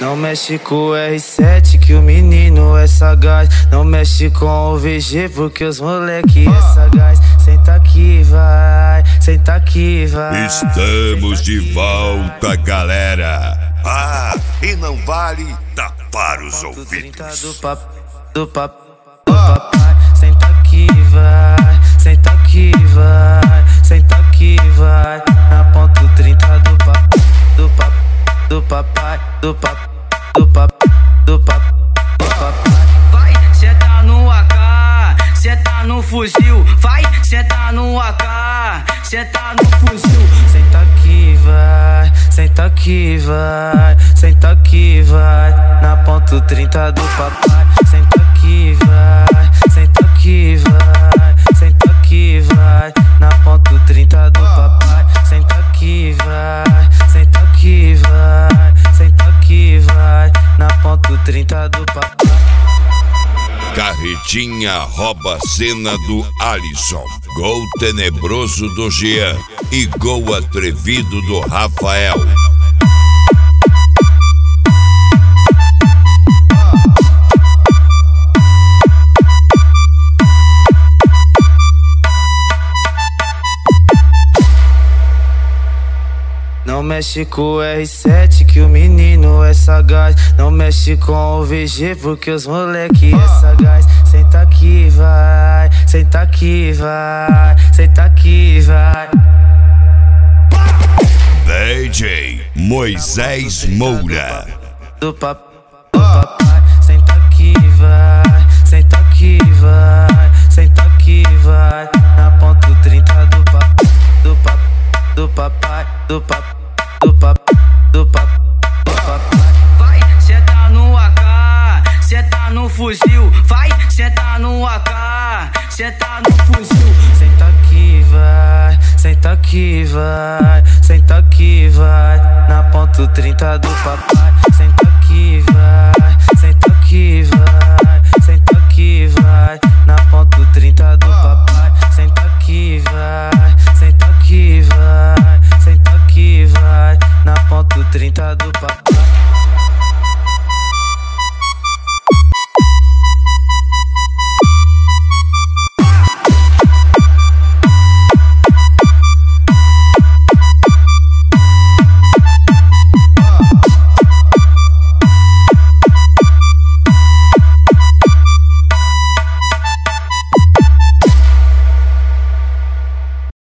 Não mexe com o R7 que o menino é sagaz. Não mexe com o VG porque os moleque é sagaz. Senta aqui vai, senta aqui vai. Estamos de volta, galera. E não vale tapar os ouvidos. Do papai. Senta aqui vai, senta aqui vai, senta aqui vai. Na ponto 30 do papai. Vai, senta no AK, senta no fuzil. Vai, senta no AK, senta no fuzil. Senta aqui vai, senta aqui vai, senta aqui vai. Na ponto 30 do papai. Senta aqui vai, senta aqui vai, senta aqui vai. Na ponto 30 do papai. Senta aqui vai, senta aqui vai, senta aqui vai. Na ponto 30 do papai. Carretinha rouba a cena do Alisson. Gol tenebroso do Jean e gol atrevido do Rafael. Não mexe com o R7 que o menino é sagaz. Não mexe com o VG porque os moleque é sagaz. Senta aqui vai, senta aqui vai, senta aqui vai. DJ Moisés Moura. Do papai. Senta aqui vai, senta aqui vai, senta aqui vai. Na ponto 30 do papai. Vai, senta no AK, senta no fuzil. Vai, senta no AK, senta no fuzil. Senta aqui vai, senta aqui vai, senta aqui vai. Na ponto 30 do papai. Senta aqui vai, senta aqui vai, senta aqui vai. Na ponto 30 do papai. Senta aqui vai, senta aqui vai, senta aqui vai. Na ponto 30 do papai.